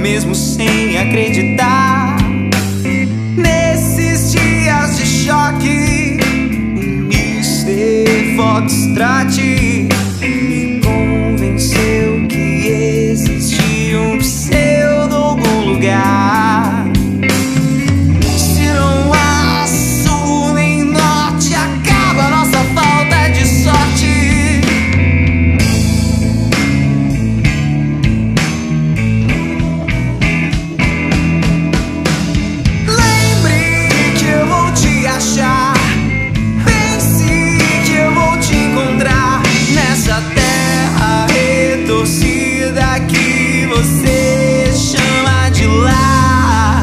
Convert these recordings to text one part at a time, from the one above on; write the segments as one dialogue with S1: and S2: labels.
S1: mesmo sem acreditar. Nesses dias de choque, o Mr. Foxtrot me convenceu que existia um pseudo algum lugar. Se não há sul nem norte, acaba a nossa falta de sorte. Achar, pense que eu vou te encontrar nessa terra retorcida que você chama de lar.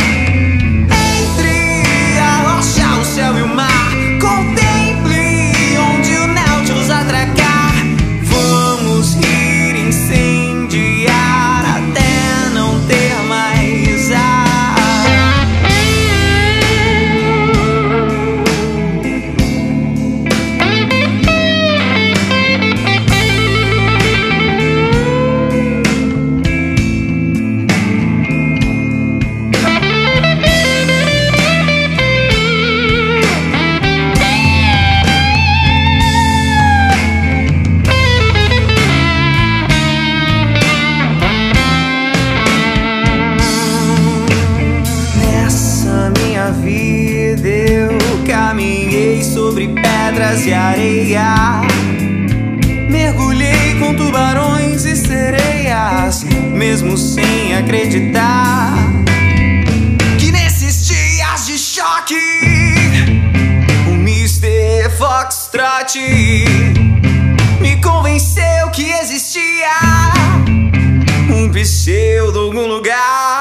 S1: Entre a rocha, o céu e o mar, contemple onde o Nautilus atracar. Vamos rir, incendiar até não ter mais ar. Vida eu caminhei sobre pedras e areia, mergulhei com tubarões e sereias, mesmo sem acreditar que nesses dias de choque o Mr. Foxtrot me convenceu que existia um pseudo algum lugar.